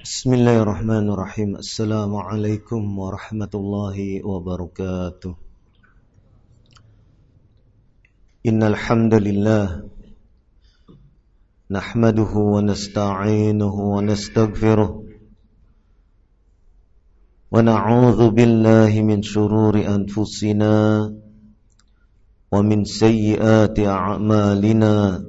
Bismillahirrahmanirrahim. Assalamualaikum warahmatullahi wabarakatuh. Innal hamdalillah nahmaduhu wa nasta'inuhu wa nastaghfiruh wa na'udzu billahi min shururi anfusina wa min sayyiati a'malina.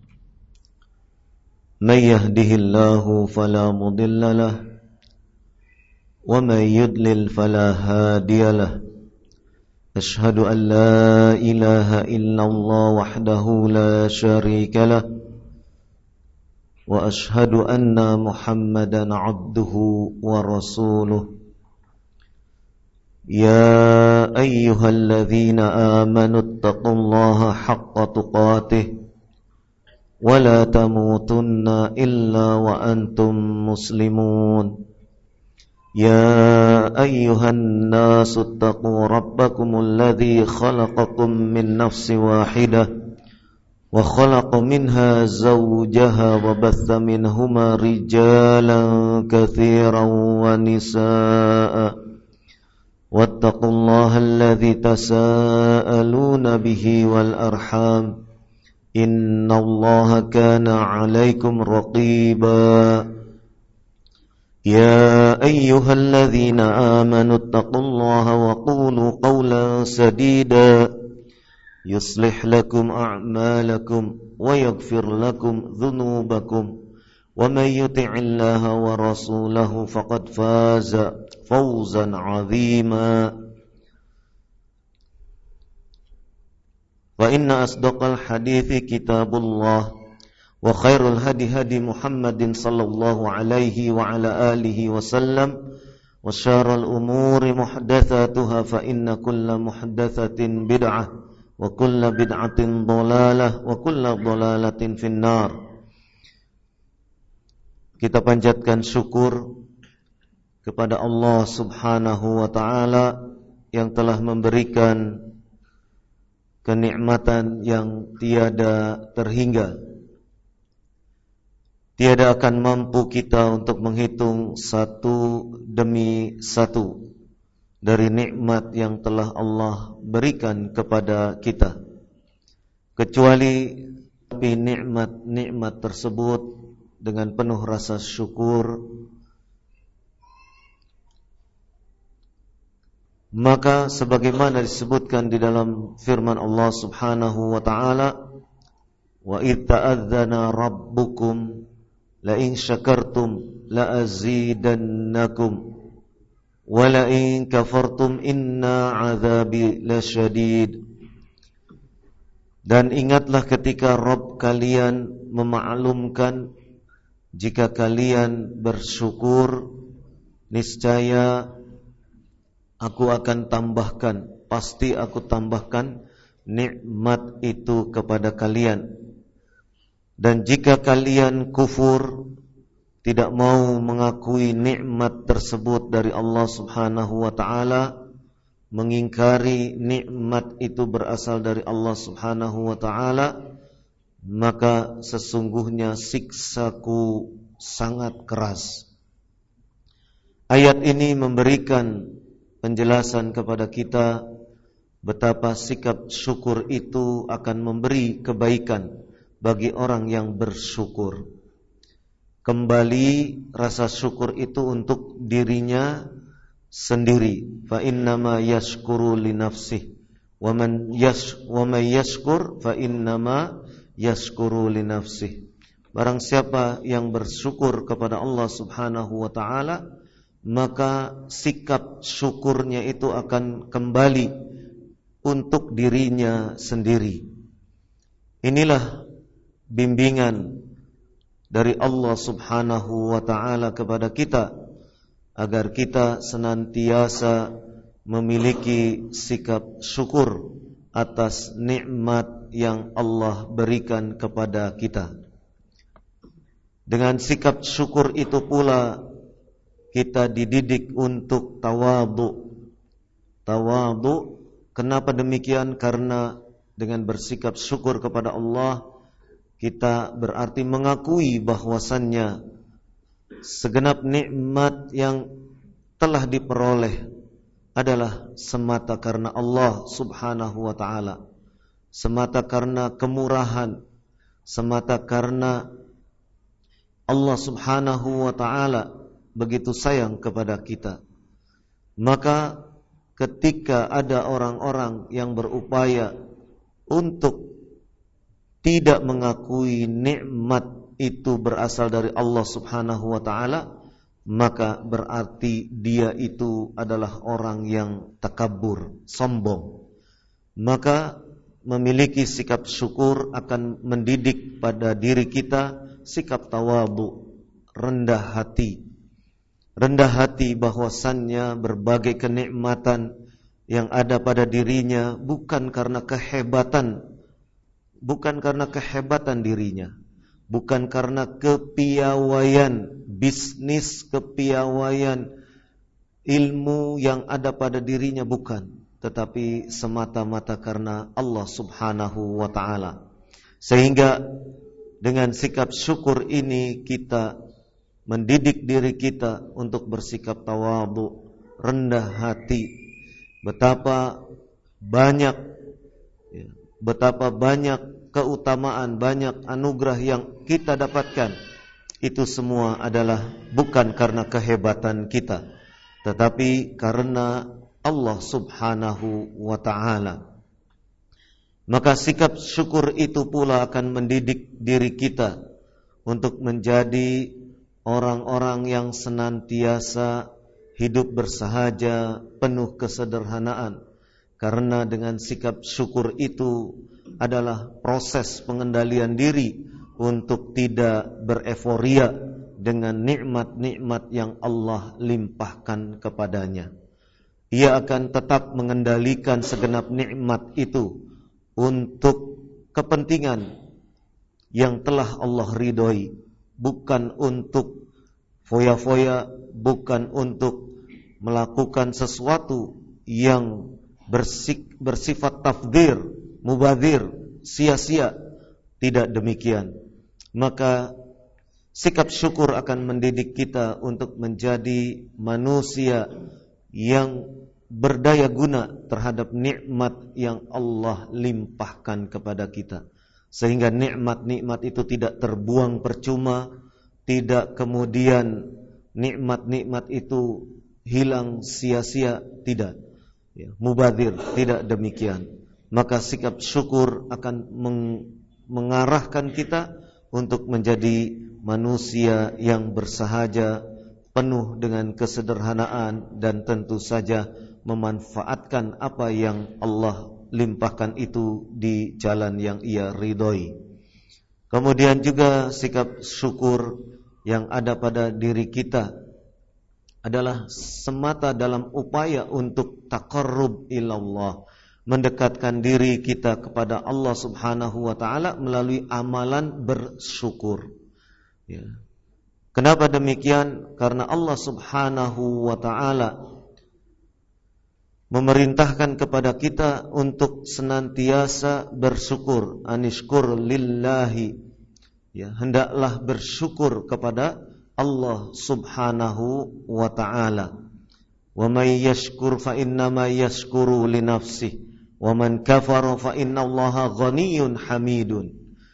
من يهده الله فلا مضل له ومن يضلل فلا هادي له أشهد أن لا إله إلا الله وحده لا شريك له وأشهد أن محمدا عبده ورسوله يا أيها الذين آمنوا اتقوا الله حق تقاته ولا تموتن إلا وأنتم مسلمون يا أيها الناس اتقوا ربكم الذي خلقكم من نفس واحدة وخلق منها زوجها وبث منهما رجالا كثيرا ونساء واتقوا الله الذي تساءلون به والأرحام إن الله كان عليكم رقيبا يا أيها الذين آمنوا اتقوا الله وقولوا قولا سديدا يصلح لكم أعمالكم ويغفر لكم ذنوبكم ومن يطع الله ورسوله فقد فاز فوزا عظيما وإن أصدق الحديث كتاب الله وخير الهدي هدي محمد صلى الله عليه وعلى آله وسلم وشر الأمور محدثاتها فإن كل محدثة بدعة وكل بدعة ضلالة وكل ضلالة في النار. Kita panjatkan syukur kepada Allah Subhanahu wa taala yang telah memberikan kenikmatan yang tiada terhingga. Tiada akan mampu kita untuk menghitung satu demi satu dari nikmat yang telah Allah berikan kepada kita, kecuali nikmat tersebut dengan penuh rasa syukur, maka sebagaimana disebutkan di dalam firman Allah Subhanahu wa taala, wa idz ta'adzana rabbukum la in syakartum la azidannakum wa la in kafartum inna 'adzabi lasyadid. Dan ingatlah ketika Rabb kalian memaklumkan, jika kalian bersyukur niscaya aku akan tambahkan, pasti aku tambahkan nikmat itu kepada kalian. Dan jika kalian kufur, tidak mau mengakui nikmat tersebut dari Allah Subhanahu wa taala, mengingkari nikmat itu berasal dari Allah Subhanahu wa taala, maka sesungguhnya siksaku sangat keras. Ayat ini memberikan penjelasan kepada kita betapa sikap syukur itu akan memberi kebaikan bagi orang yang bersyukur. Kembali rasa syukur itu untuk dirinya sendiri. Fa innama yashkuru li nafsihi wa man yashkur fa innama yashkuru li nafsihi. Barang siapa yang bersyukur kepada Allah Subhanahu wa taala, maka sikap syukurnya itu akan kembali untuk dirinya sendiri. Inilah bimbingan dari Allah Subhanahu wa taala kepada kita, agar kita senantiasa memiliki sikap syukur atas nikmat yang Allah berikan kepada kita. Dengan sikap syukur itu pula kita dididik untuk tawadhu. Tawadhu, kenapa demikian? Karena dengan bersikap syukur kepada Allah, kita berarti mengakui bahwasannya segenap nikmat yang telah diperoleh adalah semata karena Allah Subhanahu wa ta'ala, semata karena kemurahan, semata karena Allah Subhanahu wa ta'ala begitu sayang kepada kita. Maka ketika ada orang-orang yang berupaya untuk tidak mengakui nikmat itu berasal dari Allah Subhanahu wa ta'ala, maka berarti dia itu adalah orang yang takabur, sombong. Maka memiliki sikap syukur akan mendidik pada diri kita sikap tawadhu, rendah hati. Rendah hati bahwasannya berbagai kenikmatan yang ada pada dirinya bukan karena kehebatan dirinya, bukan karena kepiawaian bisnis, kepiawaian ilmu yang ada pada dirinya, bukan, tetapi semata-mata karena Allah Subhanahu wa ta'ala. Sehingga dengan sikap syukur ini kita mendidik diri kita untuk bersikap tawadhu, rendah hati. Betapa banyak keutamaan, banyak anugerah yang kita dapatkan. Itu semua adalah bukan karena kehebatan kita, tetapi karena Allah Subhanahu wa ta'ala. Maka sikap syukur itu pula akan mendidik diri kita untuk menjadi orang-orang yang senantiasa hidup bersahaja, penuh kesederhanaan. Karena dengan sikap syukur itu adalah proses pengendalian diri untuk tidak bereforia dengan nikmat-nikmat yang Allah limpahkan kepadanya. Ia akan tetap mengendalikan segenap nikmat itu untuk kepentingan yang telah Allah ridhoi, bukan untuk foya-foya, bukan untuk melakukan sesuatu yang bersifat tafdhir, mubadzir, sia-sia. Tidak demikian. Maka sikap syukur akan mendidik kita untuk menjadi manusia yang berdaya guna terhadap nikmat yang Allah limpahkan kepada kita, sehingga nikmat-nikmat itu tidak terbuang percuma, tidak kemudian nikmat-nikmat itu hilang sia-sia, tidak, mubadzir, tidak demikian. Maka sikap syukur akan mengarahkan kita untuk menjadi manusia yang bersahaja, penuh dengan kesederhanaan, dan tentu saja memanfaatkan apa yang Allah limpahkan itu di jalan yang ia ridhoi. Kemudian juga sikap syukur yang ada pada diri kita adalah semata dalam upaya untuk taqarrub ilallah, mendekatkan diri kita kepada Allah Subhanahu wa ta'ala melalui amalan bersyukur. Kenapa demikian? Karena Allah Subhanahu wa ta'ala memerintahkan kepada kita untuk senantiasa bersyukur. Anishkur lillahi, hendaklah bersyukur kepada Allah Subhanahu wa ta'ala. Wa may yashkur fa innama yashkuru li nafsihi wa man kafara fa innallaha ghaniyyun hamidun.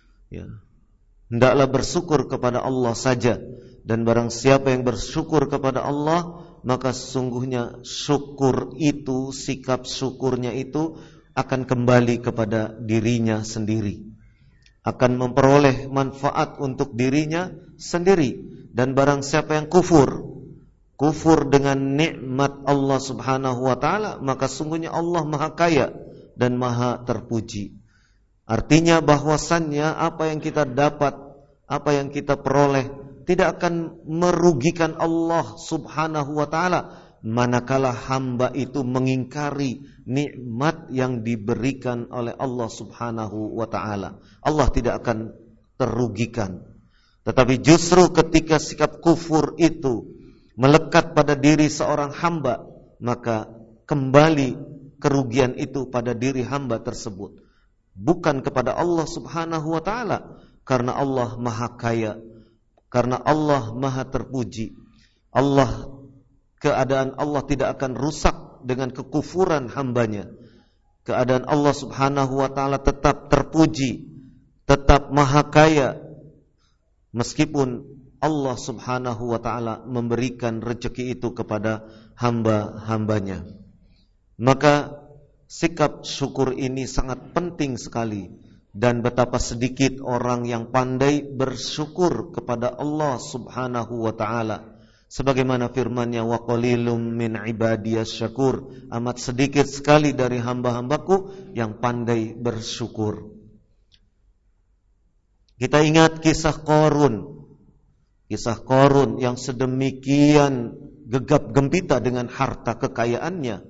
Hendaklah bersyukur kepada Allah saja, dan barang siapa yang bersyukur kepada Allah, maka sesungguhnya syukur itu, sikap syukurnya itu akan kembali kepada dirinya sendiri, akan memperoleh manfaat untuk dirinya sendiri. Dan barang siapa yang kufur dengan nikmat Allah Subhanahu wa ta'ala, maka sungguhnya Allah maha kaya dan maha terpuji. Artinya bahwasannya apa yang kita dapat, apa yang kita peroleh tidak akan merugikan Allah Subhanahu wa ta'ala manakala hamba itu mengingkari nikmat yang diberikan oleh Allah Subhanahu wa ta'ala. Allah tidak akan terugikan. Tetapi justru ketika sikap kufur itu melekat pada diri seorang hamba, maka kembali kerugian itu pada diri hamba tersebut, bukan kepada Allah Subhanahu wa ta'ala. Karena Allah maha kaya, Karena Allah Maha terpuji. Keadaan Allah tidak akan rusak dengan kekufuran hambanya. Keadaan Allah Subhanahu wa ta'ala tetap terpuji, tetap maha kaya, meskipun Allah Subhanahu wa ta'ala memberikan rezeki itu kepada hamba-hambanya. Maka sikap syukur ini sangat penting sekali. Dan betapa sedikit orang yang pandai bersyukur kepada Allah Subhanahu wa ta'ala. Sebagaimana firman-Nya, wa qalilum min ibadiyas syakur, amat sedikit sekali dari hamba-hambaku yang pandai bersyukur. Kita ingat kisah Qarun. Kisah Qarun yang sedemikian gegap gempita dengan harta kekayaannya.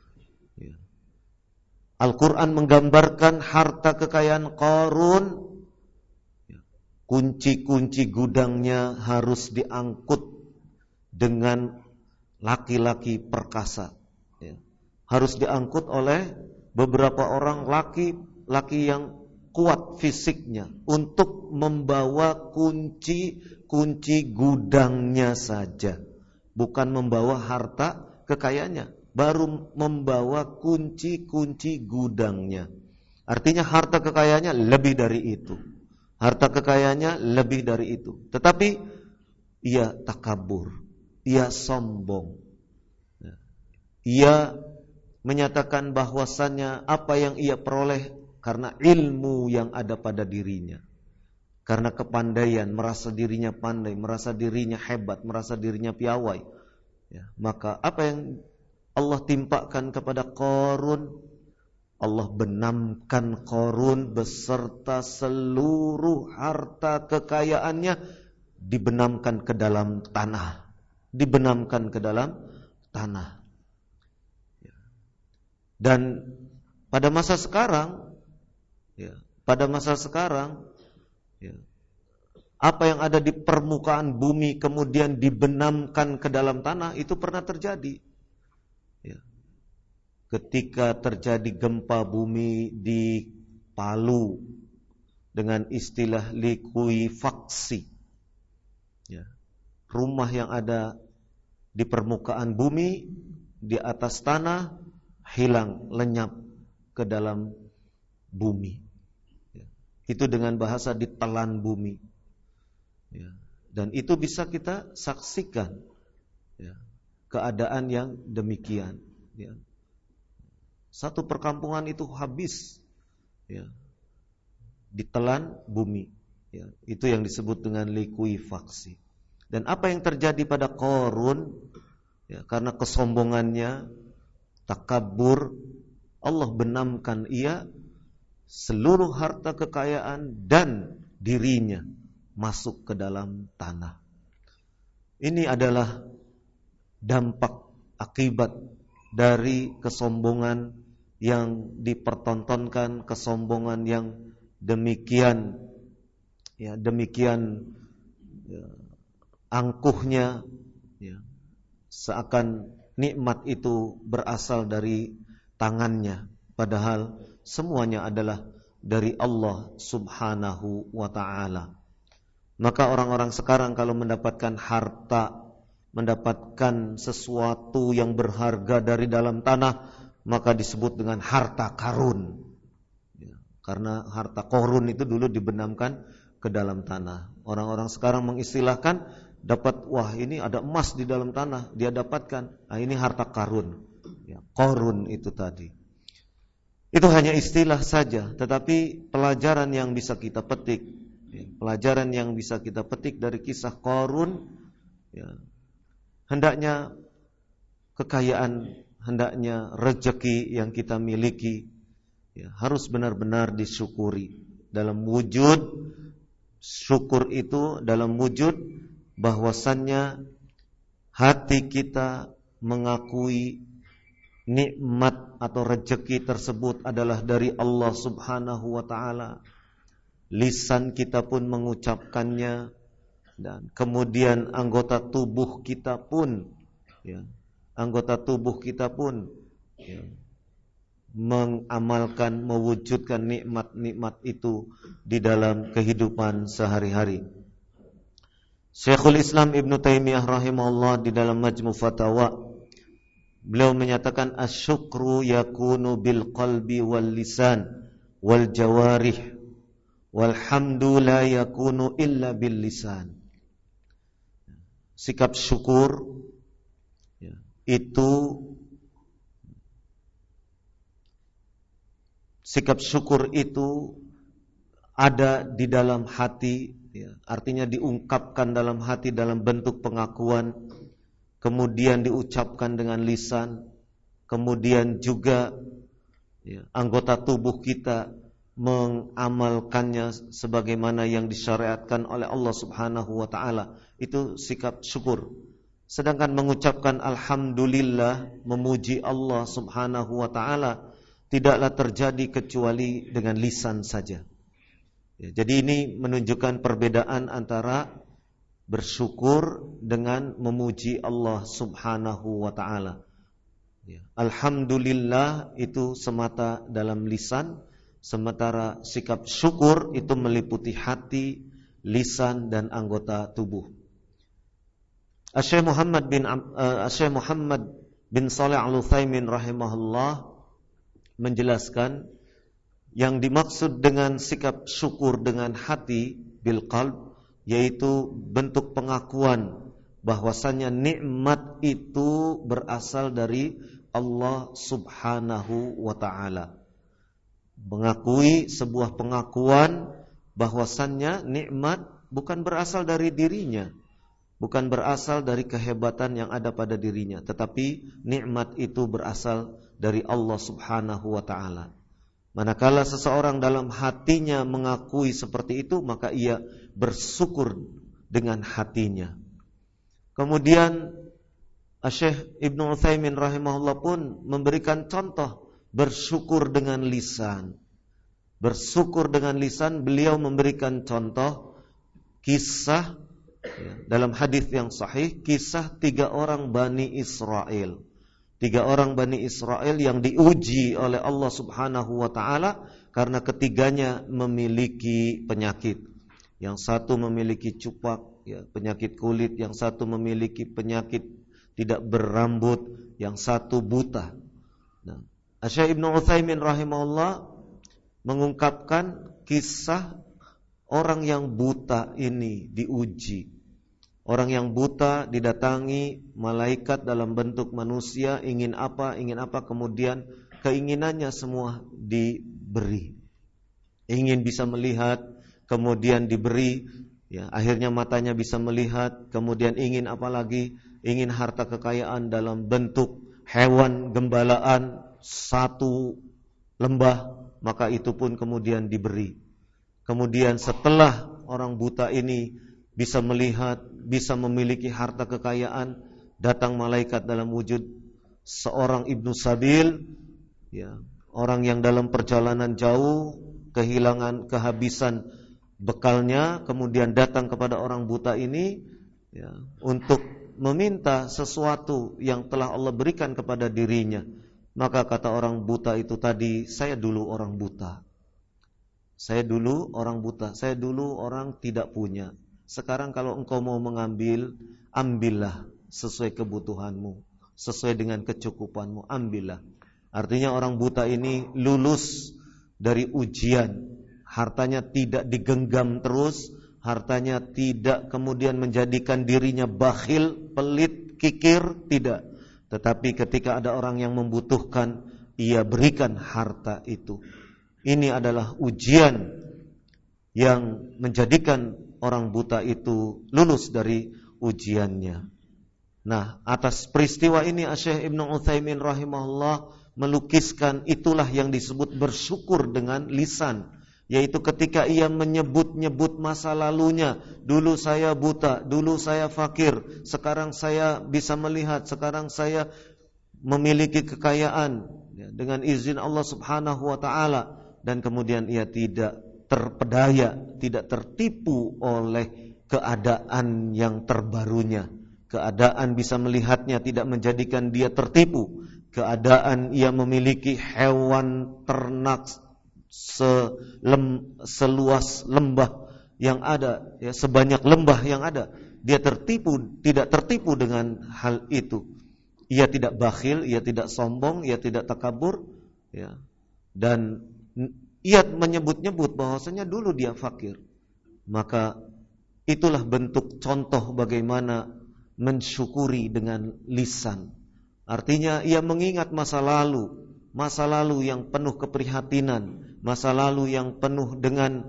Al-Quran menggambarkan harta kekayaan Qarun. Kunci-kunci gudangnya harus diangkut dengan laki-laki perkasa. Harus diangkut oleh beberapa orang laki-laki yang kuat fisiknya untuk membawa kunci gudangnya saja, bukan membawa harta kekayaannya, baru membawa kunci gudangnya. Artinya harta kekayaannya lebih dari itu. Harta kekayaannya lebih dari itu. Tetapi ia takabur, ia sombong. Ia menyatakan bahwasannya apa yang ia peroleh karena ilmu yang ada pada dirinya. Karena kepandaian, merasa dirinya pandai, merasa dirinya hebat, merasa dirinya piawai. Maka apa yang Allah timpakan kepada Qarun, Allah benamkan Qarun beserta seluruh harta kekayaannya dibenamkan ke dalam tanah. Dibenamkan ke dalam tanah. Dan pada masa sekarang, apa yang ada di permukaan bumi kemudian dibenamkan ke dalam tanah, itu pernah terjadi. Ketika terjadi gempa bumi di Palu dengan istilah likuifaksi, rumah yang ada di permukaan bumi di atas tanah hilang, lenyap ke dalam bumi. Itu dengan bahasa ditelan bumi. Dan itu bisa kita saksikan, keadaan yang demikian. Satu perkampungan itu habis, ditelan bumi. Itu yang disebut dengan likuifaksi. Dan apa yang terjadi pada Qarun, karena kesombongannya, takabur, Allah benamkan ia seluruh harta kekayaan dan dirinya masuk ke dalam tanah. Ini adalah dampak akibat dari kesombongan yang dipertontonkan, kesombongan yang demikian angkuhnya, seakan nikmat itu berasal dari tangannya, padahal semuanya adalah dari Allah Subhanahu wa ta'ala. Maka orang-orang sekarang kalau mendapatkan harta, mendapatkan sesuatu yang berharga dari dalam tanah, maka disebut dengan harta karun. Karena harta Qarun itu dulu dibenamkan ke dalam tanah. Orang-orang sekarang mengistilahkan, dapat, wah ini ada emas di dalam tanah, dia dapatkan. Nah, ini harta karun. Qarun itu tadi. Itu hanya istilah saja, tetapi pelajaran yang bisa kita petik, pelajaran yang bisa kita petik dari kisah Qarun, hendaknya kekayaan, hendaknya rezeki yang kita miliki harus benar-benar disyukuri. Dalam wujud syukur itu, dalam wujud bahwasannya hati kita mengakui nikmat atau rezeki tersebut adalah dari Allah Subhanahu wa ta'ala. Lisan kita pun mengucapkannya, dan kemudian anggota tubuh kita pun mengamalkan, mewujudkan nikmat-nikmat itu di dalam kehidupan sehari-hari. Syekhul Islam Ibn Taimiyah rahimahullah di dalam Majmu' Fatawa, beliau menyatakan asyukru yakunu bil qalbi wal lisan wal jawarih wal hamdu la yakunu illa bil lisan. Sikap syukur itu ada di dalam hati, artinya diungkapkan dalam hati dalam bentuk pengakuan, kemudian diucapkan dengan lisan, kemudian juga anggota tubuh kita mengamalkannya sebagaimana yang disyariatkan oleh Allah Subhanahu wa taala. Itu sikap syukur. Sedangkan mengucapkan alhamdulillah, memuji Allah Subhanahu wa taala, tidaklah terjadi kecuali dengan lisan saja. Jadi ini menunjukkan perbedaan antara bersyukur dengan memuji Allah Subhanahu wa taala. Alhamdulillah itu semata dalam lisan, sementara sikap syukur itu meliputi hati, lisan dan anggota tubuh. Syekh Muhammad bin Shalih Al-Utsaimin rahimahullah menjelaskan yang dimaksud dengan sikap syukur dengan hati bil qalb, yaitu bentuk pengakuan bahwasanya nikmat itu berasal dari Allah Subhanahu wa taala. Mengakui sebuah pengakuan bahwasannya nikmat bukan berasal dari dirinya, bukan berasal dari kehebatan yang ada pada dirinya, tetapi nikmat itu berasal dari Allah Subhanahu wa taala. Manakala seseorang dalam hatinya mengakui seperti itu, maka ia bersyukur dengan hatinya. Kemudian Syekh Ibnu Utsaimin rahimahullah pun memberikan contoh bersyukur dengan lisan. Bersyukur dengan lisan, beliau memberikan contoh kisah dalam hadis yang sahih, kisah 3 orang Bani Israel. 3 orang Bani Israel yang diuji oleh Allah Subhanahu wa taala karena ketiganya memiliki penyakit. Yang satu memiliki cupak, penyakit kulit, yang satu memiliki penyakit tidak berambut, yang satu buta. Nah, Syekh Ibnu Utsaimin rahimahullah mengungkapkan kisah orang yang buta ini diuji. Orang yang buta didatangi malaikat dalam bentuk manusia, ingin apa, kemudian keinginannya semua diberi. Ingin bisa melihat, kemudian diberi, akhirnya matanya bisa melihat, kemudian ingin apa lagi? Ingin harta kekayaan dalam bentuk hewan gembalaan 1 lembah, maka itu pun kemudian diberi. Kemudian setelah orang buta ini bisa melihat, bisa memiliki harta kekayaan, datang malaikat dalam wujud seorang ibnu sabil, orang yang dalam perjalanan jauh kehabisan bekalnya, kemudian datang kepada orang buta ini untuk meminta sesuatu yang telah Allah berikan kepada dirinya. Maka kata orang buta itu tadi, saya dulu orang buta. Saya dulu orang tidak punya. Sekarang kalau engkau mau mengambil, ambillah sesuai kebutuhanmu, sesuai dengan kecukupanmu, ambillah. Artinya orang buta ini lulus dari ujian. Hartanya tidak digenggam terus, hartanya tidak kemudian menjadikan dirinya bakhil, pelit, kikir, tidak. Tetapi ketika ada orang yang membutuhkan, ia berikan harta itu. Ini adalah ujian yang menjadikan orang buta itu lulus dari ujiannya. Nah, atas peristiwa ini Syekh Ibnu Utsaimin rahimahullah melukiskan itulah yang disebut bersyukur dengan lisan, yaitu ketika ia menyebut-nyebut masa lalunya. Dulu saya buta, dulu saya fakir, sekarang saya bisa melihat, sekarang saya memiliki kekayaan dengan izin Allah Subhanahu wa taala, dan kemudian ia tidak terpedaya, tidak tertipu oleh keadaan yang terbarunya. Keadaan bisa melihatnya tidak menjadikan dia tertipu. Keadaan ia memiliki hewan ternak seluas lembah yang ada, sebanyak lembah yang ada, dia tidak tertipu dengan hal itu. Ia tidak bakhil, ia tidak sombong, ia tidak takabur, ya. Dan ia menyebut-nyebut bahwasanya dulu dia fakir. Maka itulah bentuk contoh bagaimana mensyukuri dengan lisan. Artinya ia mengingat masa lalu yang penuh keprihatinan, masa lalu yang penuh dengan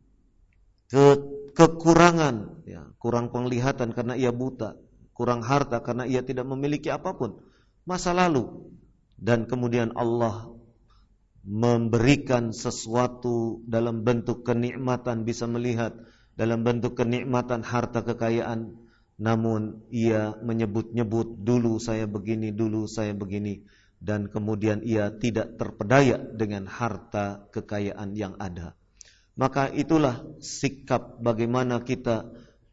kekurangan, ya, kurang penglihatan karena ia buta, kurang harta karena ia tidak memiliki apapun, masa lalu. Dan kemudian Allah memberikan sesuatu dalam bentuk kenikmatan, bisa melihat dalam bentuk kenikmatan harta kekayaan, namun ia menyebut-nyebut dulu saya begini, dan kemudian ia tidak terpedaya dengan harta kekayaan yang ada. Maka itulah sikap bagaimana kita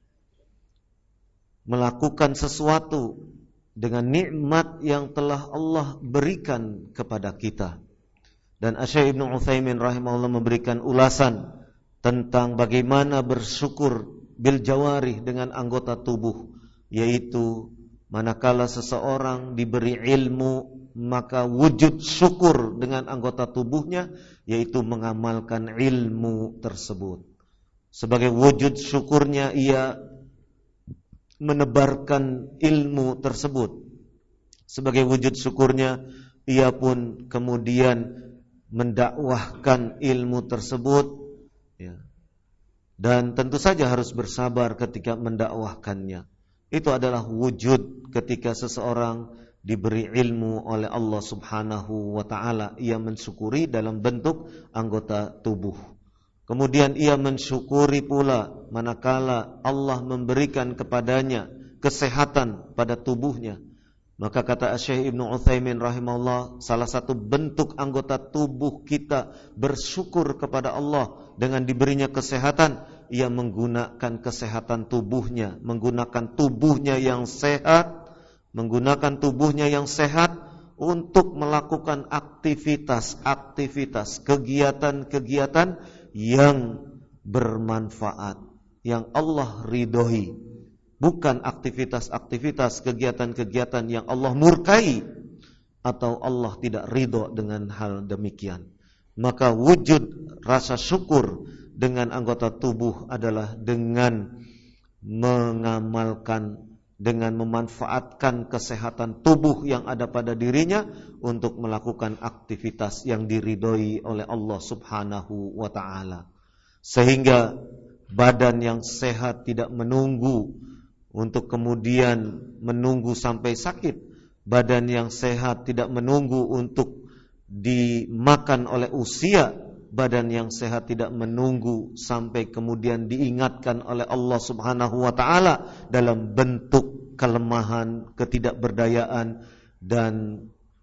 melakukan sesuatu dengan nikmat yang telah Allah berikan kepada kita. Dan Asy-Syaikh Ibnu Utsaimin rahimahullah memberikan ulasan tentang bagaimana bersyukur bil jawarih dengan anggota tubuh, yaitu manakala seseorang diberi ilmu, maka wujud syukur dengan anggota tubuhnya yaitu mengamalkan ilmu tersebut. Sebagai wujud syukurnya ia menebarkan ilmu tersebut. Sebagai wujud syukurnya ia pun kemudian mendakwahkan ilmu tersebut, ya. Dan tentu saja harus bersabar ketika mendakwahkannya. Itu adalah wujud ketika seseorang diberi ilmu oleh Allah Subhanahu wa ta'ala. Ia mensyukuri dalam bentuk anggota tubuh. Kemudian ia mensyukuri pula manakala Allah memberikan kepadanya kesehatan pada tubuhnya. Maka kata Syekh Ibnu Utsaimin rahimahullah, salah satu bentuk anggota tubuh kita bersyukur kepada Allah dengan diberinya kesehatan, ia menggunakan kesehatan tubuhnya, menggunakan tubuhnya yang sehat, untuk melakukan aktivitas, kegiatan-kegiatan yang bermanfaat, yang Allah ridhoi. Bukan aktivitas-aktivitas, kegiatan-kegiatan yang Allah murkai atau Allah tidak ridho dengan hal demikian. Maka wujud rasa syukur dengan anggota tubuh adalah dengan mengamalkan, dengan memanfaatkan kesehatan tubuh yang ada pada dirinya untuk melakukan aktivitas yang diridhoi oleh Allah Subhanahu wa ta'ala. Sehingga badan yang sehat tidak menunggu untuk kemudian menunggu sampai sakit. Badan yang sehat tidak menunggu untuk dimakan oleh usia. Badan yang sehat tidak menunggu sampai kemudian diingatkan oleh Allah Subhanahu wa ta'ala dalam bentuk kelemahan, ketidakberdayaan dan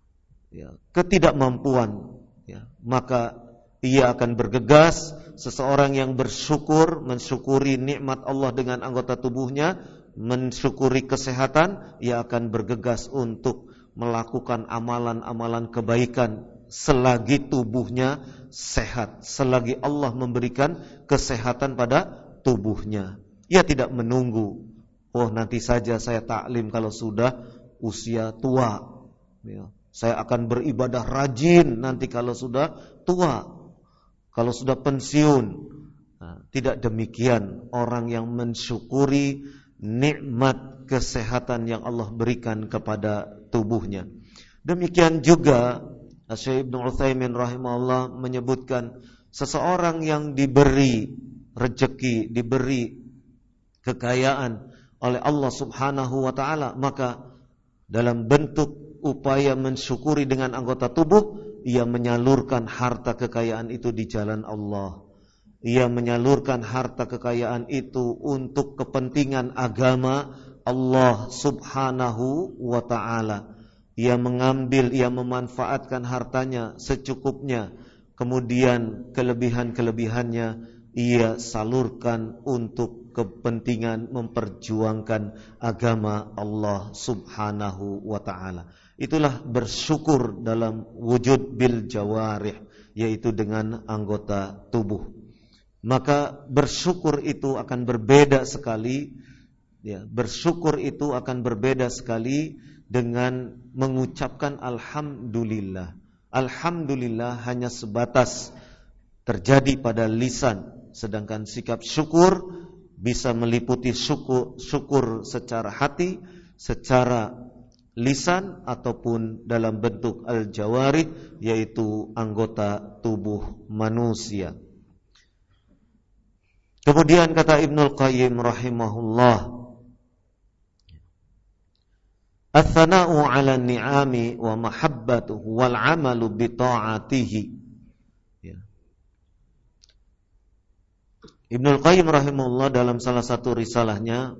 ketidakmampuan. Maka ia akan bergegas. Seseorang yang bersyukur, mensyukuri nikmat Allah dengan anggota tubuhnya, mensyukuri kesehatan, ia akan bergegas untuk melakukan amalan-amalan kebaikan selagi tubuhnya sehat, selagi Allah memberikan kesehatan pada tubuhnya. Ia tidak menunggu, nanti saja saya taklim kalau sudah usia tua, saya akan beribadah rajin nanti kalau sudah tua, kalau sudah pensiun. Tidak demikian orang yang mensyukuri nikmat kesehatan yang Allah berikan kepada tubuhnya. Demikian juga Syekh Ibnu Utsaimin rahimahullah menyebutkan seseorang yang diberi rezeki, diberi kekayaan oleh Allah Subhanahu wa ta'ala, maka dalam bentuk upaya mensyukuri dengan anggota tubuh, ia menyalurkan harta kekayaan itu di jalan Allah. Ia menyalurkan harta kekayaan itu untuk kepentingan agama Allah Subhanahu wa ta'ala. Ia mengambil, ia memanfaatkan hartanya secukupnya. Kemudian kelebihan-kelebihannya ia salurkan untuk kepentingan memperjuangkan agama Allah Subhanahu wa ta'ala. Itulah bersyukur dalam wujud bil jawarih, yaitu dengan anggota tubuh. Maka bersyukur itu akan berbeda sekali Ya, bersyukur itu akan berbeda sekali dengan mengucapkan alhamdulillah. Alhamdulillah hanya sebatas terjadi pada lisan, sedangkan sikap syukur bisa meliputi syukur secara hati, secara lisan, ataupun dalam bentuk al-jawarih, yaitu anggota tubuh manusia. Kemudian kata Ibnul Qayyim rahimahullah, Ats-tsana'u 'ala ni'ami wa mahabbatuhu wal 'amalu bi ta'atihi. Ya. Ibnul Qayyim rahimahullah dalam salah satu risalahnya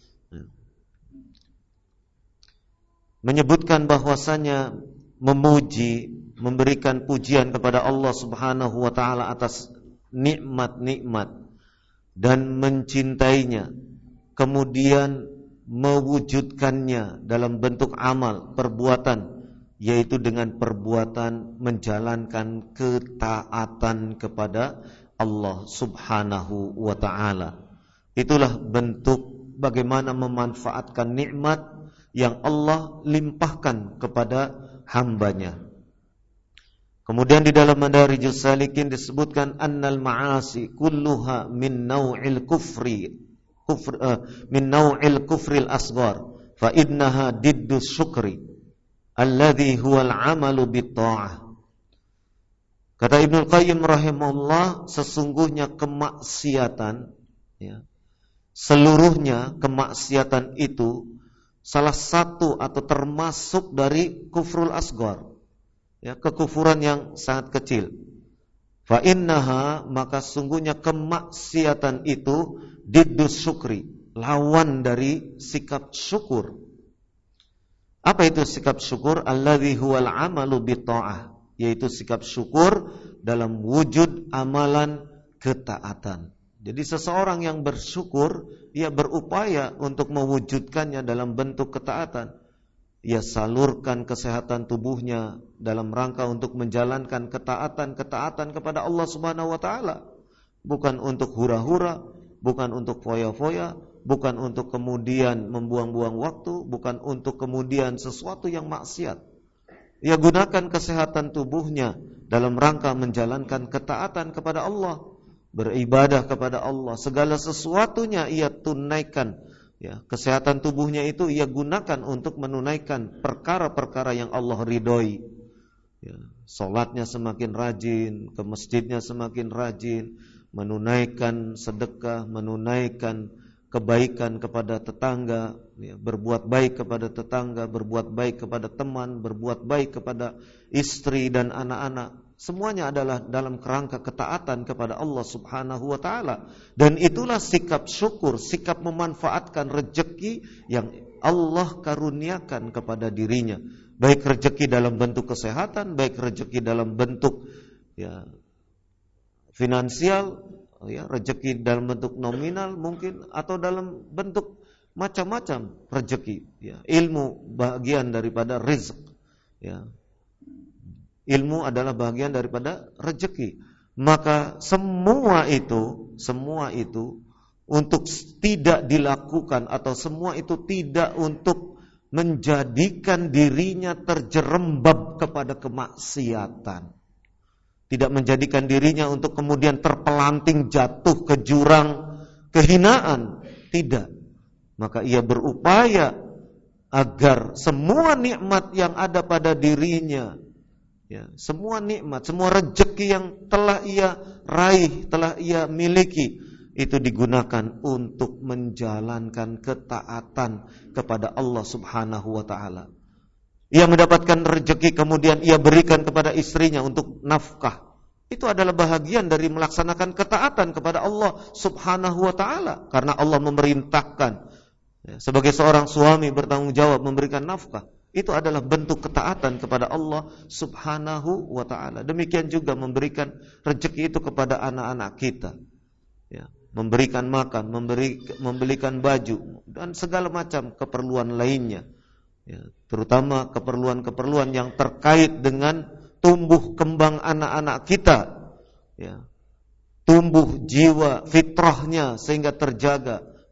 menyebutkan bahwasanya memuji, memberikan pujian kepada Allah Subhanahu wa taala atas nikmat-nikmat dan mencintainya, kemudian mewujudkannya dalam bentuk amal, perbuatan, yaitu dengan perbuatan menjalankan ketaatan kepada Allah Subhanahu wa ta'ala. Itulah bentuk bagaimana memanfaatkan nikmat yang Allah limpahkan kepada hambanya. Kemudian di dalam Madarijus Salikin disebutkan annal ma'asi kulluha min naw'il kufri min naw'il kufril asghar fa innaha diddus syukri alladhi huwal 'amalu bit-tha'ah. Kata Ibnul Qayyim rahimahullah, sesungguhnya kemaksiatan, ya, seluruhnya kemaksiatan itu salah satu atau termasuk dari kufrul asghar, ya, kekufuran yang sangat kecil. Fa innaha, maka sungguhnya kemaksiatan itu diddus syukri, lawan dari sikap syukur. Apa itu sikap syukur? Alladzi huwal 'amalu bit-tha'ah, yaitu sikap syukur dalam wujud amalan ketaatan. Jadi seseorang yang bersyukur, ia berupaya untuk mewujudkannya dalam bentuk ketaatan. Ia salurkan kesehatan tubuhnya dalam rangka untuk menjalankan ketaatan kepada Allah Subhanahu wa taala. Bukan untuk hura-hura, bukan untuk foya-foya, bukan untuk kemudian membuang-buang waktu, bukan untuk kemudian sesuatu yang maksiat. Ia gunakan kesehatan tubuhnya dalam rangka menjalankan ketaatan kepada Allah, beribadah kepada Allah, segala sesuatunya ia tunaikan. Ya, kesehatan tubuhnya itu ia gunakan untuk menunaikan perkara-perkara yang Allah ridhoi. Ya, salatnya semakin rajin, ke masjidnya semakin rajin, menunaikan sedekah, menunaikan kebaikan kepada tetangga, ya, berbuat baik kepada tetangga, berbuat baik kepada teman, berbuat baik kepada istri dan anak-anak. Semuanya adalah dalam kerangka ketaatan kepada Allah Subhanahu wa taala. Dan itulah sikap syukur, sikap memanfaatkan rezeki yang Allah karuniakan kepada dirinya. Baik rezeki dalam bentuk kesehatan, baik rezeki dalam bentuk, ya, finansial, ya, rezeki dalam bentuk nominal mungkin, atau dalam bentuk macam-macam rezeki, ya. Ilmu bagian daripada rezeki, ya. Ilmu adalah bagian daripada rezeki. Maka semua itu untuk tidak dilakukan, atau semua itu tidak untuk menjadikan dirinya terjerembab kepada kemaksiatan. Tidak menjadikan dirinya untuk kemudian terpelanting jatuh ke jurang kehinaan. Tidak. Maka ia berupaya agar semua nikmat yang ada pada dirinya, ya, semua nikmat, semua rezeki yang telah ia raih, telah ia miliki, itu digunakan untuk menjalankan ketaatan kepada Allah Subhanahu wa taala. Ia mendapatkan rezeki, kemudian ia berikan kepada istrinya untuk nafkah. Itu adalah bahagian dari melaksanakan ketaatan kepada Allah Subhanahu wa taala, karena Allah memerintahkan, ya, sebagai seorang suami bertanggung jawab memberikan nafkah. Itu adalah bentuk ketaatan kepada Allah Subhanahu wa ta'ala. Demikian juga memberikan rezeki itu kepada anak-anak kita, ya, memberikan makan, membelikan baju, dan segala macam keperluan lainnya, ya, terutama keperluan-keperluan yang terkait dengan tumbuh kembang anak-anak kita, ya, tumbuh jiwa fitrahnya sehingga terjaga,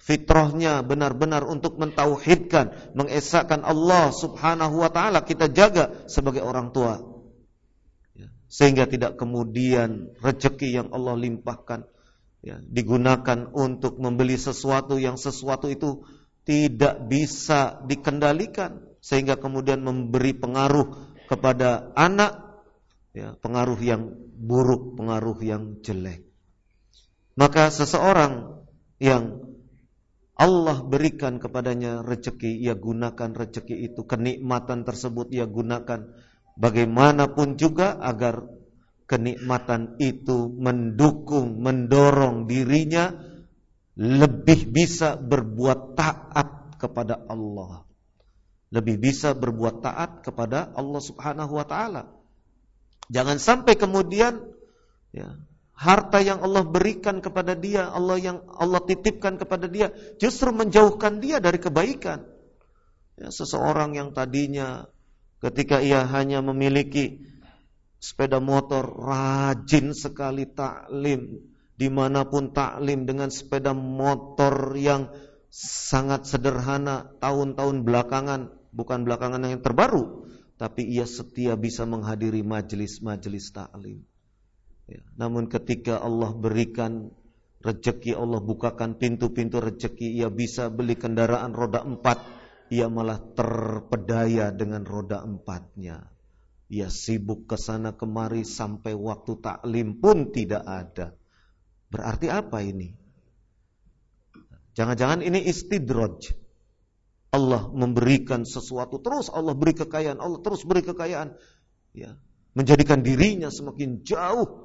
fitrahnya benar-benar untuk mentauhidkan, mengesahkan Allah Subhanahu wa taala, kita jaga sebagai orang tua. Sehingga tidak kemudian rezeki yang Allah limpahkan digunakan untuk membeli sesuatu yang sesuatu itu tidak bisa dikendalikan, sehingga kemudian memberi pengaruh kepada anak, pengaruh yang buruk, pengaruh yang jelek. Maka seseorang yang Allah berikan kepadanya rezeki, ia gunakan rezeki itu, kenikmatan tersebut ia gunakan bagaimanapun juga agar kenikmatan itu mendukung, mendorong dirinya lebih bisa berbuat taat kepada Allah. Lebih bisa berbuat taat kepada Allah Subhanahu wa taala. Jangan sampai kemudian harta yang Allah berikan kepada dia, yang Allah titipkan kepada dia, justru menjauhkan dia dari kebaikan. Seseorang yang tadinya ketika ia hanya memiliki sepeda motor, rajin sekali taklim, dimanapun taklim dengan sepeda motor yang sangat sederhana, tahun-tahun belakangan, bukan belakangan yang terbaru, tapi ia setia bisa menghadiri majelis-majelis taklim. Namun ketika Allah berikan rezeki, Allah bukakan pintu-pintu rezeki, ia bisa beli kendaraan roda 4, ia malah terpedaya dengan roda 4-nya. Ia sibuk ke sana kemari sampai waktu taklim pun tidak ada. Berarti apa ini? Jangan-jangan ini istidraj. Allah memberikan sesuatu, terus Allah beri kekayaan, Allah terus beri kekayaan, menjadikan dirinya semakin jauh,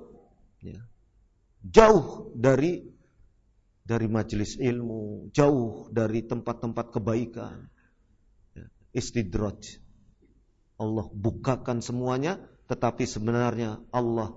jauh dari majelis ilmu, jauh dari tempat-tempat kebaikan. Istidraj. Allah bukakan semuanya, tetapi sebenarnya Allah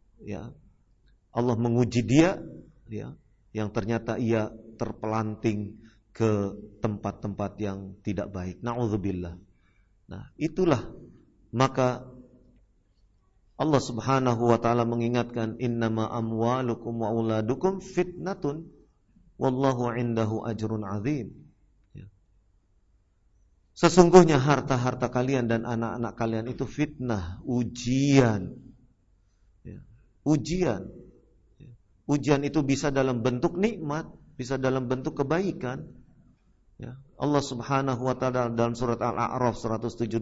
menguji dia, yang ternyata ia terpelanting ke tempat-tempat yang tidak baik. Na'udzubillah. Nah, itulah maka Allah Subhanahu wa taala mengingatkan, innama amwalukum wa auladukum fitnatun wallahu 'indahu ajrun 'adzim. Sesungguhnya harta-harta kalian dan anak-anak kalian itu fitnah, ujian. Ujian. Ujian itu bisa dalam bentuk nikmat, bisa dalam bentuk kebaikan. Allah Subhanahu wa taala dalam surat Al-A'raf 168,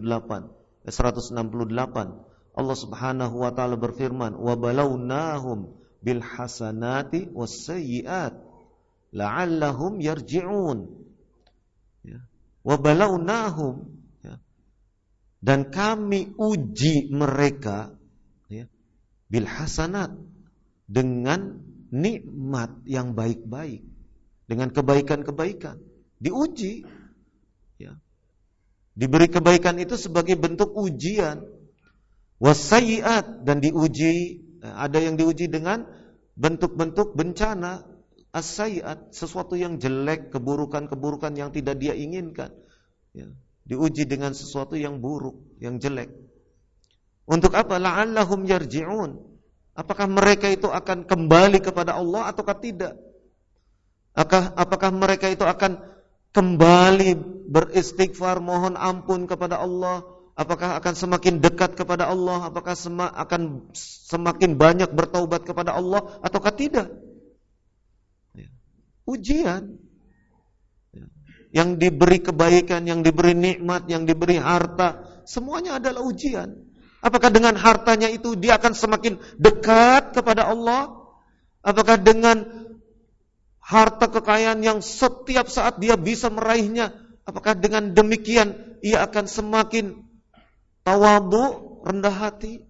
Allah Subhanahu wa taala berfirman, "Wa balawnahum bil hasanati was sayyi'at la'allahum yarji'un." Wa balawnahum, dan kami uji mereka bil hasanat, dengan nikmat yang baik-baik, dengan kebaikan-kebaikan. Diuji, diberi kebaikan itu sebagai bentuk ujian. Wasayyi'at, dan diuji, ada yang diuji dengan bentuk-bentuk bencana. As-sayyi'at, sesuatu yang jelek, keburukan-keburukan yang tidak dia inginkan. Diuji dengan sesuatu yang buruk, yang jelek. Untuk apa? La'allahum yarji'un. Apakah mereka itu akan kembali kepada Allah ataukah tidak? Apakah mereka itu akan kembali beristighfar, mohon ampun kepada Allah? Apakah akan semakin dekat kepada Allah? Apakah akan semakin banyak bertaubat kepada Allah ataukah tidak? Ujian. Yang diberi kebaikan, yang diberi nikmat, yang diberi harta, semuanya adalah ujian. Apakah dengan hartanya itu dia akan semakin dekat kepada Allah? Apakah dengan harta kekayaan yang setiap saat dia bisa meraihnya, apakah dengan demikian ia akan semakin tawadhu, rendah hati?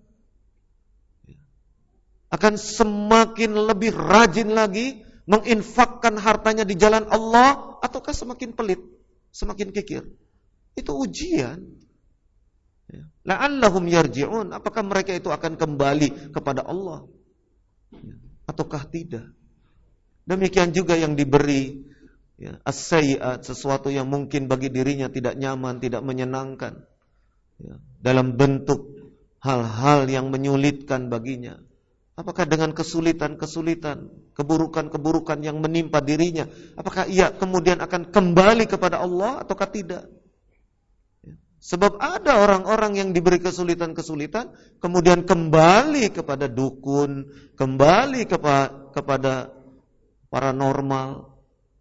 Akan semakin lebih rajin lagi menginfakkan hartanya di jalan Allah, ataukah semakin pelit, semakin kikir? Itu ujian. La'allahum yarji'un, apakah mereka itu akan kembali kepada Allah ataukah tidak? Demikian juga yang diberi as-sayyi'at, sesuatu yang mungkin bagi dirinya tidak nyaman, tidak menyenangkan, dalam bentuk hal-hal yang menyulitkan baginya. Apakah dengan kesulitan-kesulitan, keburukan-keburukan yang menimpa dirinya, apakah ia kemudian akan kembali kepada Allah ataukah tidak? Sebab ada orang-orang yang diberi kesulitan-kesulitan, kemudian kembali kepada dukun, kembali kepada paranormal.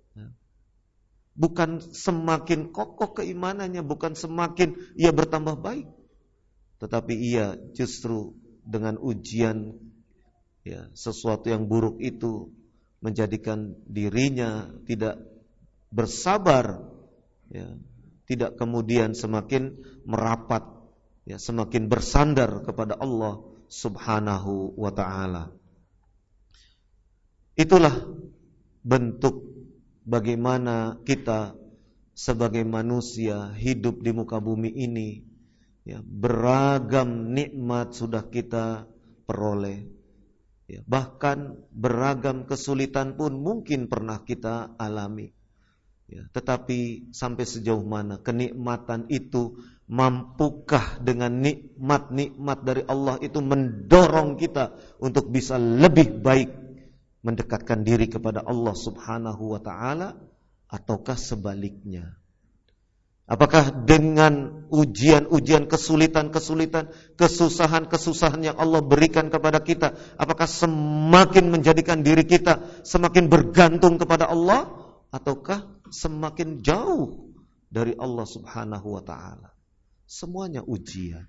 Bukan semakin kokoh keimanannya, bukan semakin ia bertambah baik, tetapi ia justru dengan ujian, sesuatu yang buruk itu menjadikan dirinya tidak bersabar, tidak kemudian semakin merapat, semakin bersandar kepada Allah Subhanahu wa ta'ala. Itulah bentuk bagaimana kita sebagai manusia hidup di muka bumi ini, beragam nikmat sudah kita peroleh, bahkan beragam kesulitan pun mungkin pernah kita alami. Tetapi sampai sejauh mana kenikmatan itu, mampukah dengan nikmat-nikmat dari Allah itu mendorong kita untuk bisa lebih baik mendekatkan diri kepada Allah Subhanahu wa ta'ala, ataukah sebaliknya? Apakah dengan ujian-ujian, kesulitan-kesulitan, kesusahan-kesusahan yang Allah berikan kepada kita, apakah semakin menjadikan diri kita semakin bergantung kepada Allah, ataukah semakin jauh dari Allah Subhanahu wa ta'ala? Semuanya ujian.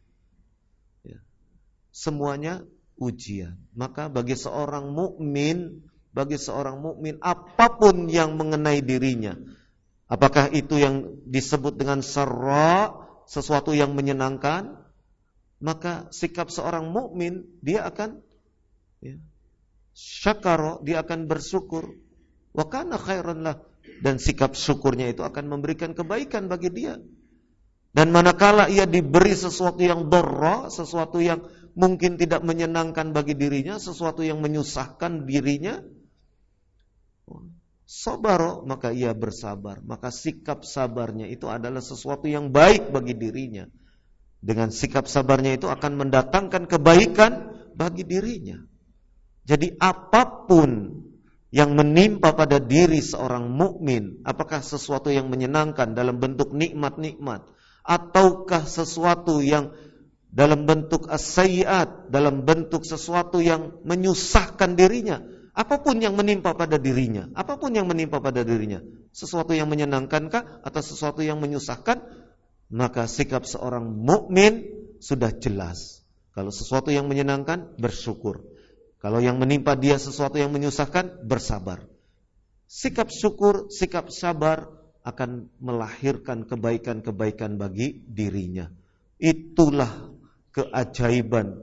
Semuanya ujian. Maka bagi seorang mukmin, apapun yang mengenai dirinya, apakah itu yang disebut dengan sarra, sesuatu yang menyenangkan, maka sikap seorang mukmin, dia akan syakara, dia akan bersyukur, wa kana khairan lah, dan sikap syukurnya itu akan memberikan kebaikan bagi dia. Dan manakala ia diberi sesuatu yang dharra, sesuatu yang mungkin tidak menyenangkan bagi dirinya, sesuatu yang menyusahkan dirinya, sabaro, maka ia bersabar. Maka sikap sabarnya itu adalah sesuatu yang baik bagi dirinya. Dengan sikap sabarnya itu akan mendatangkan kebaikan bagi dirinya. Jadi apapun yang menimpa pada diri seorang mukmin, apakah sesuatu yang menyenangkan dalam bentuk nikmat-nikmat, ataukah sesuatu yang dalam bentuk as-sayyi'at, dalam bentuk sesuatu yang menyusahkan dirinya, apapun yang menimpa pada dirinya, sesuatu yang menyenangkankah atau sesuatu yang menyusahkan, maka sikap seorang mukmin sudah jelas. Kalau sesuatu yang menyenangkan, bersyukur. Kalau yang menimpa dia sesuatu yang menyusahkan, bersabar. Sikap syukur, sikap sabar akan melahirkan kebaikan-kebaikan bagi dirinya. Itulah keajaiban,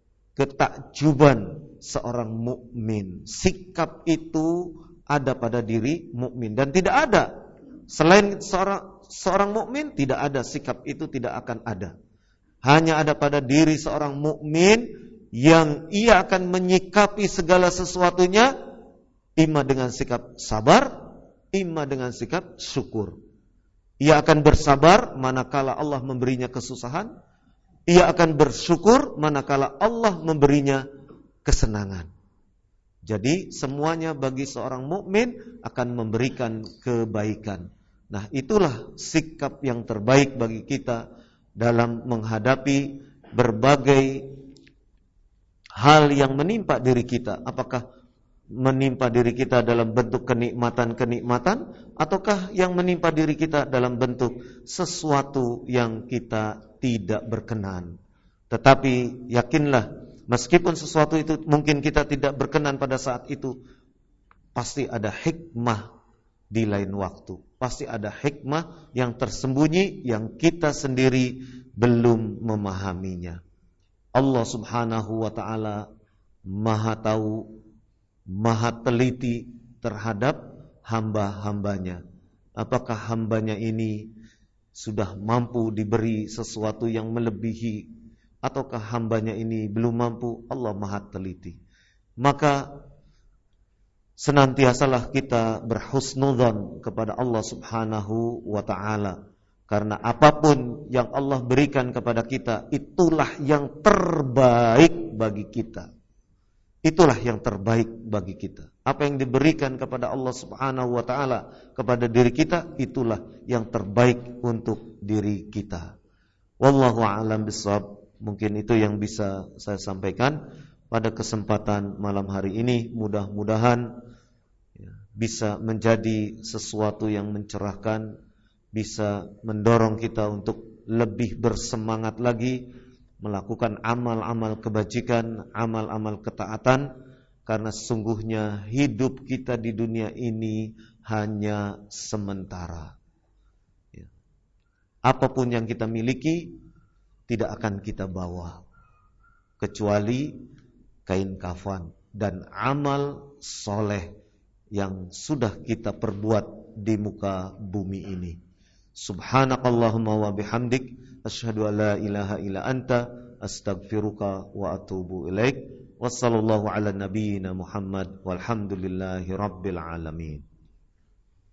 ketakjuban seorang mukmin. Sikap itu ada pada diri mukmin, dan tidak ada selain seorang mukmin, tidak ada sikap itu, tidak akan ada. Hanya ada pada diri seorang mukmin yang ia akan menyikapi segala sesuatunya imma dengan sikap sabar, imma dengan sikap syukur. Ia akan bersabar manakala Allah memberinya kesusahan, ia akan bersyukur manakala Allah memberinya kesenangan. Jadi semuanya bagi seorang mukmin akan memberikan kebaikan. Nah, itulah sikap yang terbaik bagi kita dalam menghadapi berbagai hal yang menimpa diri kita. Apakah menimpa diri kita dalam bentuk kenikmatan-kenikmatan, ataukah yang menimpa diri kita dalam bentuk sesuatu yang kita tidak berkenan. Tetapi yakinlah, meskipun sesuatu itu mungkin kita tidak berkenan pada saat itu, pasti ada hikmah di lain waktu. Pasti ada hikmah yang tersembunyi yang kita sendiri belum memahaminya. Allah Subhanahu wa ta'ala maha tahu, maha teliti terhadap hamba-hambanya. Apakah hambanya ini sudah mampu diberi sesuatu yang melebihi, ataukah hambanya ini belum mampu? Allah maha teliti. Maka senantiasalah kita berhusnudzan kepada Allah Subhanahu wa ta'ala. Karena apapun yang Allah berikan kepada kita, itulah yang terbaik bagi kita. itulah yang terbaik bagi kita. Apa yang diberikan kepada Allah Subhanahu wa taala kepada diri kita, itulah yang terbaik untuk diri kita. Wallahu a'lam bishawab. Mungkin itu yang bisa saya sampaikan pada kesempatan malam hari ini. Mudah-mudahan bisa menjadi sesuatu yang mencerahkan, bisa mendorong kita untuk lebih bersemangat lagi melakukan amal-amal kebajikan, amal-amal ketaatan, karena sesungguhnya hidup kita di dunia ini hanya sementara. Apapun yang kita miliki tidak akan kita bawa kecuali kain kafan dan amal soleh yang sudah kita perbuat di muka bumi ini. Subhanakallahumma wa bihamdik, asyhadu an la ilaha illa anta, astaghfiruka wa atubu ilaik. Wassallallahu ala nabiyyina Muhammad walhamdulillahi rabbil alamin.